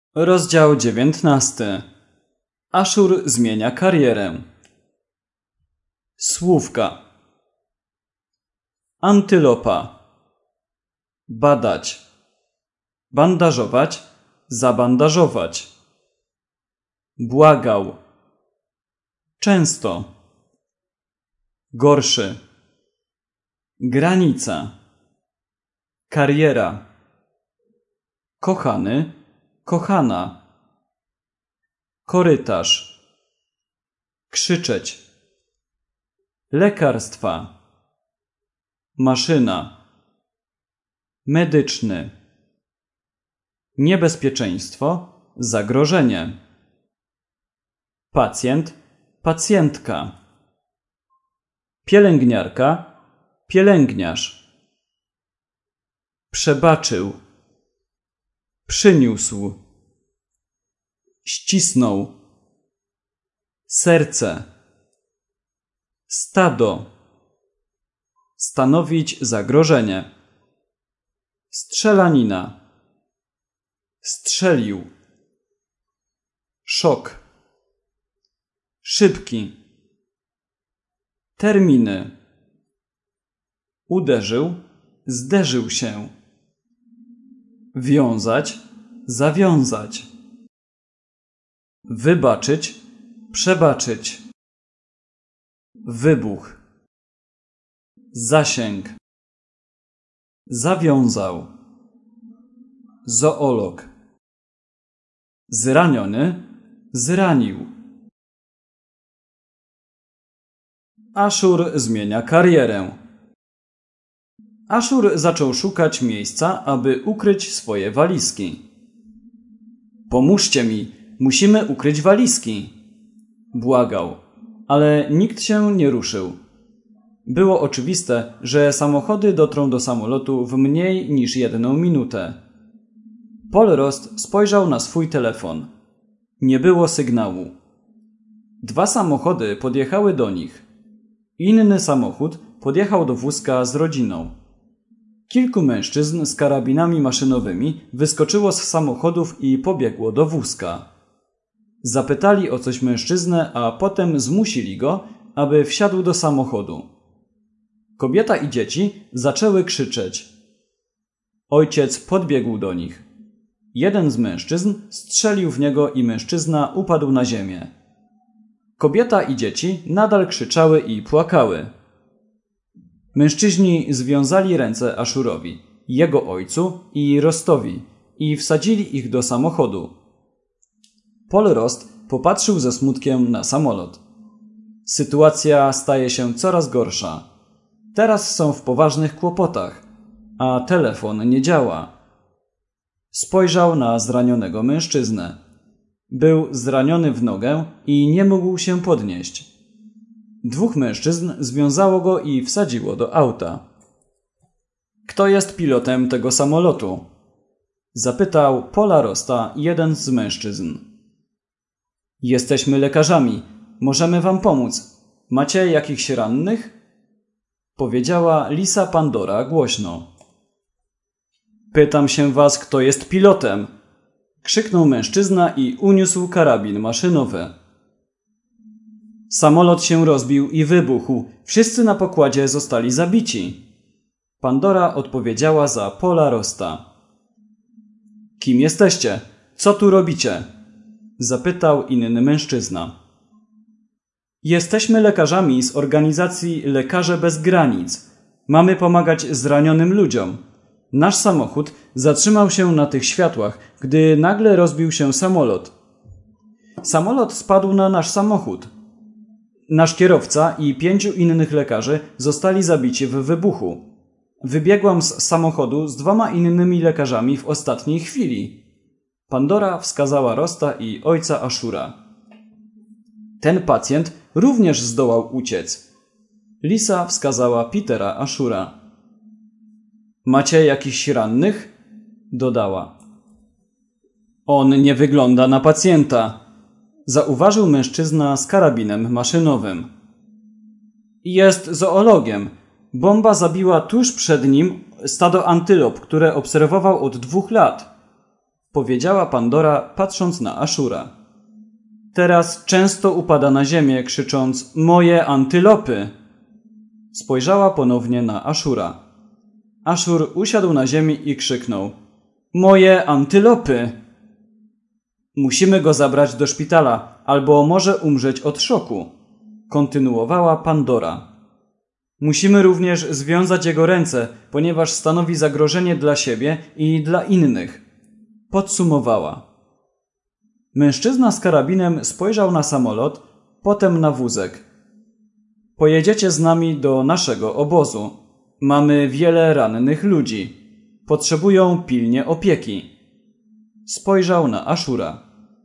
Rozdział 19. Aszur zmienia karierę. Słówka. Antylopa. Badać. Bandażować. Zabandażować. Błagał. Często. Gorszy. Granica. Kariera. Kochany. Kochana. Korytarz. Krzyczeć. Lekarstwa. Maszyna. Medyczny. Niebezpieczeństwo. Zagrożenie. Pacjent. Pacjentka. Pielęgniarka. Pielęgniarz. Przebaczył. Przyniósł. Ścisnął. Serce. Stado. Stanowić zagrożenie. Strzelanina. Strzelił. Szok. Szybki. Terminy. Uderzył. Zderzył się. Wiązać. Zawiązać. Wybaczyć. Przebaczyć. Wybuch. Zasięg. Zawiązał. Zoolog. Zraniony. Zranił. Aszur zmienia karierę. Aszur zaczął szukać miejsca, aby ukryć swoje walizki. Pomóżcie mi, musimy ukryć walizki. Błagał, ale nikt się nie ruszył. Było oczywiste, że samochody dotrą do samolotu w mniej niż 1 minutę. Polrost spojrzał na swój telefon. Nie było sygnału. 2 samochody podjechały do nich. Inny samochód podjechał do wózka z rodziną. Kilku mężczyzn z karabinami maszynowymi wyskoczyło z samochodów i pobiegło do wózka. Zapytali o coś mężczyznę, a potem zmusili go, aby wsiadł do samochodu. Kobieta i dzieci zaczęły krzyczeć. Ojciec podbiegł do nich. Jeden z mężczyzn strzelił w niego i mężczyzna upadł na ziemię. Kobieta i dzieci nadal krzyczały i płakały. Mężczyźni związali ręce Aszurowi, jego ojcu i Rostowi i wsadzili ich do samochodu. Polrost popatrzył ze smutkiem na samolot. Sytuacja staje się coraz gorsza. Teraz są w poważnych kłopotach, a telefon nie działa. Spojrzał na zranionego mężczyznę. Był zraniony w nogę i nie mógł się podnieść. 2 mężczyzn związało go i wsadziło do auta. Kto jest pilotem tego samolotu? Zapytał Paula Rosta jeden z mężczyzn. Jesteśmy lekarzami. Możemy wam pomóc. Macie jakichś rannych? Powiedziała Lisa Pandora głośno. Pytam się was, kto jest pilotem? Krzyknął mężczyzna i uniósł karabin maszynowy. Samolot się rozbił i wybuchł. Wszyscy na pokładzie zostali zabici. Pandora odpowiedziała za Paula Rosta. Kim jesteście? Co tu robicie? Zapytał inny mężczyzna. Jesteśmy lekarzami z organizacji Lekarze Bez Granic. Mamy pomagać zranionym ludziom. Nasz samochód zatrzymał się na tych światłach, gdy nagle rozbił się samolot. Samolot spadł na nasz samochód. Nasz kierowca i 5 innych lekarzy zostali zabici w wybuchu. Wybiegłam z samochodu z 2 innymi lekarzami w ostatniej chwili. Pandora wskazała Rosta i ojca Aszura. Ten pacjent również zdołał uciec. Lisa wskazała Petera Aszura. Macie jakichś rannych? Dodała. On nie wygląda na pacjenta. Zauważył mężczyzna z karabinem maszynowym. Jest zoologiem. Bomba zabiła tuż przed nim stado antylop, które obserwował od 2 lat. powiedziała Pandora, patrząc na Aszura. Teraz często upada na ziemię, krzycząc: moje antylopy! Spojrzała ponownie na Aszura. Aszur usiadł na ziemi i krzyknął: moje antylopy! Musimy go zabrać do szpitala, albo może umrzeć od szoku, kontynuowała Pandora. Musimy również związać jego ręce, ponieważ stanowi zagrożenie dla siebie i dla innych, podsumowała. Mężczyzna z karabinem spojrzał na samolot, potem na wózek. Pojedziecie z nami do naszego obozu. Mamy wiele rannych ludzi. Potrzebują pilnie opieki. Spojrzał na Aszura.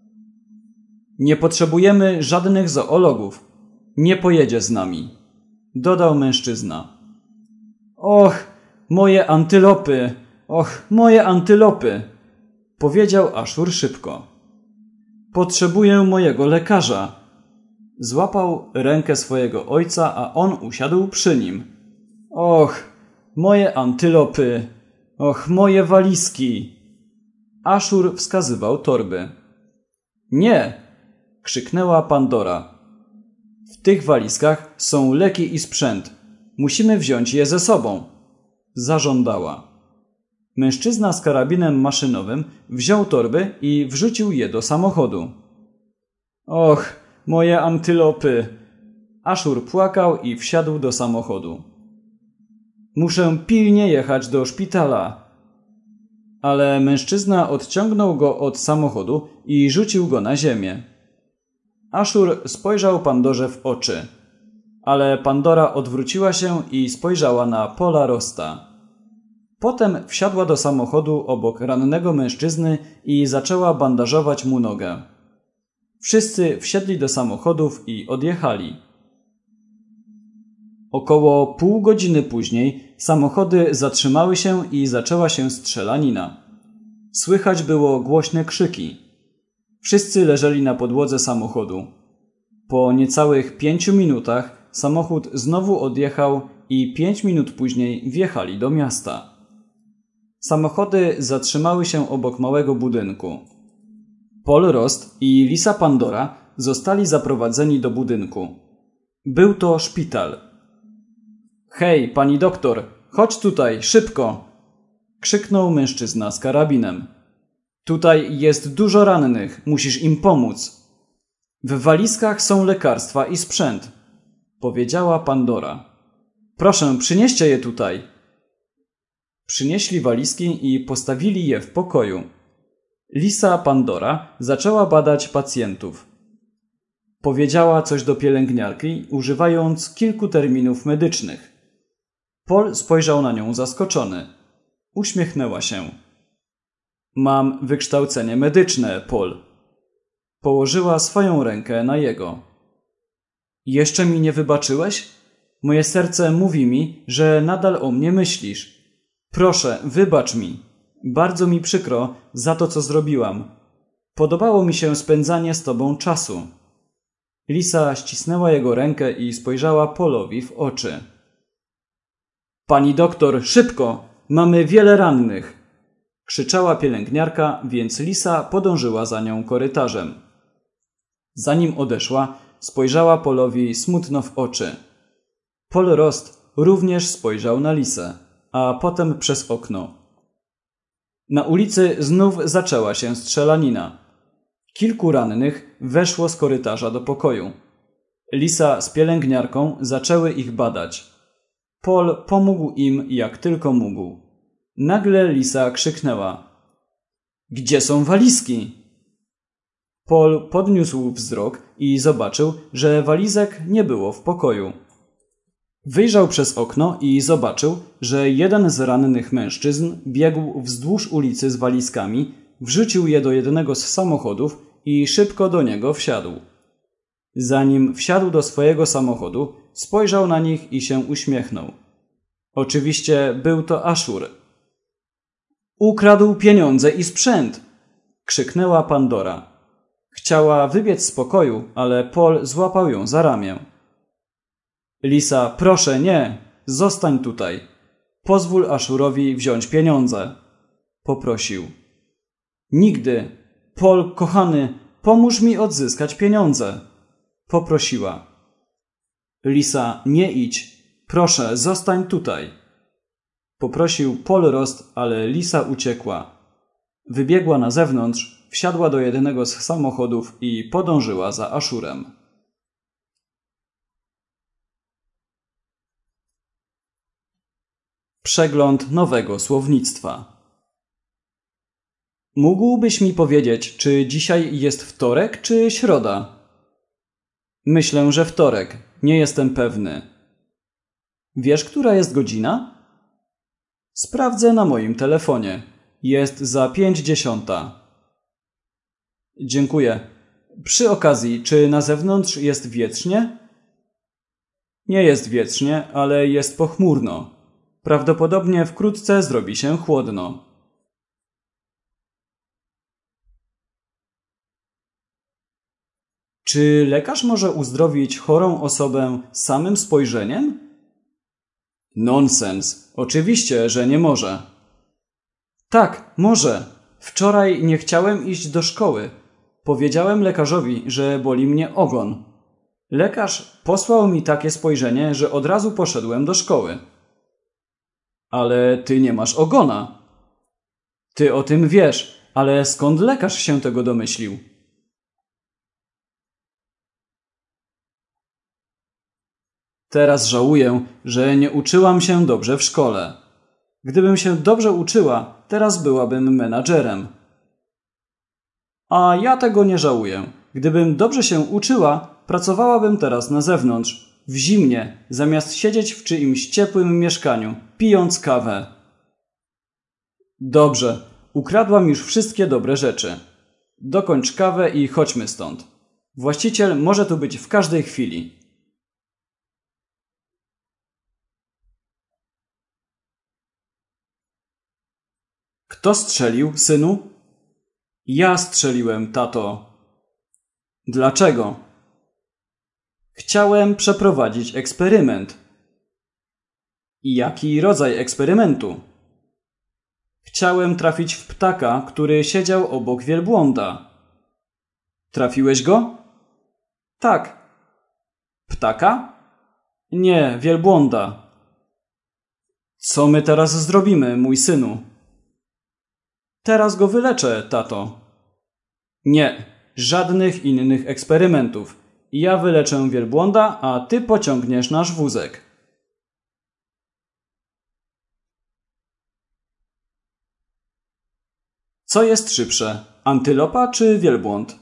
Nie potrzebujemy żadnych zoologów. Nie pojedzie z nami, dodał mężczyzna. Och, moje antylopy! Och, moje antylopy! Powiedział Aszur szybko. Potrzebuję mojego lekarza. Złapał rękę swojego ojca, a on usiadł przy nim. Och, moje antylopy! Och, moje walizki! Aszur wskazywał torby. Nie! Krzyknęła Pandora. W tych walizkach są leki i sprzęt. Musimy wziąć je ze sobą. Zażądała. Mężczyzna z karabinem maszynowym wziął torby i wrzucił je do samochodu. Och, moje antylopy! Aszur płakał i wsiadł do samochodu. Muszę pilnie jechać do szpitala. Ale mężczyzna odciągnął go od samochodu i rzucił go na ziemię. Aszur spojrzał Pandorze w oczy, ale Pandora odwróciła się i spojrzała na Paula Rosta. Potem wsiadła do samochodu obok rannego mężczyzny i zaczęła bandażować mu nogę. Wszyscy wsiedli do samochodów i odjechali. Około pół godziny później samochody zatrzymały się i zaczęła się strzelanina. Słychać było głośne krzyki. Wszyscy leżeli na podłodze samochodu. Po niecałych 5 minutach samochód znowu odjechał i 5 minut później wjechali do miasta. Samochody zatrzymały się obok małego budynku. Paul Rost i Lisa Pandora zostali zaprowadzeni do budynku. Był to szpital. Hej, pani doktor, chodź tutaj, szybko! Krzyknął mężczyzna z karabinem. Tutaj jest dużo rannych, musisz im pomóc. W walizkach są lekarstwa i sprzęt, powiedziała Pandora. Proszę, przynieście je tutaj. Przynieśli walizki i postawili je w pokoju. Lisa Pandora zaczęła badać pacjentów. Powiedziała coś do pielęgniarki, używając kilku terminów medycznych. Paul spojrzał na nią zaskoczony. Uśmiechnęła się. Mam wykształcenie medyczne, Paul. Położyła swoją rękę na jego. Jeszcze mi nie wybaczyłeś? Moje serce mówi mi, że nadal o mnie myślisz. Proszę, wybacz mi. Bardzo mi przykro za to, co zrobiłam. Podobało mi się spędzanie z tobą czasu. Lisa ścisnęła jego rękę i spojrzała Paulowi w oczy. Pani doktor, szybko! Mamy wiele rannych! Krzyczała pielęgniarka, więc Lisa podążyła za nią korytarzem. Zanim odeszła, spojrzała Paulowi smutno w oczy. Paul Rost również spojrzał na Lisę, a potem przez okno. Na ulicy znów zaczęła się strzelanina. Kilku rannych weszło z korytarza do pokoju. Lisa z pielęgniarką zaczęły ich badać. Paul pomógł im jak tylko mógł. Nagle Lisa krzyknęła. Gdzie są walizki? Paul podniósł wzrok i zobaczył, że walizek nie było w pokoju. Wyjrzał przez okno i zobaczył, że jeden z rannych mężczyzn biegł wzdłuż ulicy z walizkami, wrzucił je do jednego z samochodów i szybko do niego wsiadł. Zanim wsiadł do swojego samochodu, spojrzał na nich i się uśmiechnął. Oczywiście był to Aszur. Ukradł pieniądze i sprzęt! Krzyknęła Pandora. Chciała wybiec z pokoju, ale Paul złapał ją za ramię. Lisa, proszę, nie! Zostań tutaj. Pozwól Aszurowi wziąć pieniądze. Poprosił. Nigdy. Paul, kochany, pomóż mi odzyskać pieniądze. Poprosiła. Lisa, nie idź. Proszę, zostań tutaj. Poprosił Paul Rost, ale Lisa uciekła. Wybiegła na zewnątrz, wsiadła do jednego z samochodów i podążyła za Ashurem. Przegląd nowego słownictwa. Mógłbyś mi powiedzieć, czy dzisiaj jest wtorek, czy środa? Myślę, że wtorek. Nie jestem pewny. Wiesz, która jest godzina? Sprawdzę na moim telefonie. Jest za 5:10. Dziękuję. Przy okazji, czy na zewnątrz jest wietrznie? Nie jest wietrznie, ale jest pochmurno. Prawdopodobnie wkrótce zrobi się chłodno. Czy lekarz może uzdrowić chorą osobę samym spojrzeniem? Nonsens. Oczywiście, że nie może. Tak, może. Wczoraj nie chciałem iść do szkoły. Powiedziałem lekarzowi, że boli mnie ogon. Lekarz posłał mi takie spojrzenie, że od razu poszedłem do szkoły. Ale ty nie masz ogona. Ty o tym wiesz, ale skąd lekarz się tego domyślił? Teraz żałuję, że nie uczyłam się dobrze w szkole. Gdybym się dobrze uczyła, teraz byłabym menadżerem. A ja tego nie żałuję. Gdybym dobrze się uczyła, pracowałabym teraz na zewnątrz, w zimnie, zamiast siedzieć w czyimś ciepłym mieszkaniu, pijąc kawę. Dobrze, ukradłam już wszystkie dobre rzeczy. Dokończ kawę i chodźmy stąd. Właściciel może tu być w każdej chwili. Kto strzelił, synu? Ja strzeliłem, tato. Dlaczego? Chciałem przeprowadzić eksperyment. I jaki rodzaj eksperymentu? Chciałem trafić w ptaka, który siedział obok wielbłąda. Trafiłeś go? Tak. Ptaka? Nie, wielbłąda. Co my teraz zrobimy, mój synu? Teraz go wyleczę, tato. Nie, żadnych innych eksperymentów. Ja wyleczę wielbłąda, a ty pociągniesz nasz wózek. Co jest szybsze, antylopa czy wielbłąd?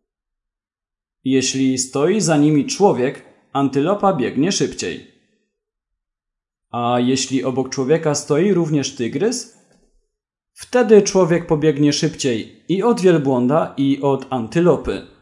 Jeśli stoi za nimi człowiek, antylopa biegnie szybciej. A jeśli obok człowieka stoi również tygrys? Wtedy człowiek pobiegnie szybciej i od wielbłąda, i od antylopy.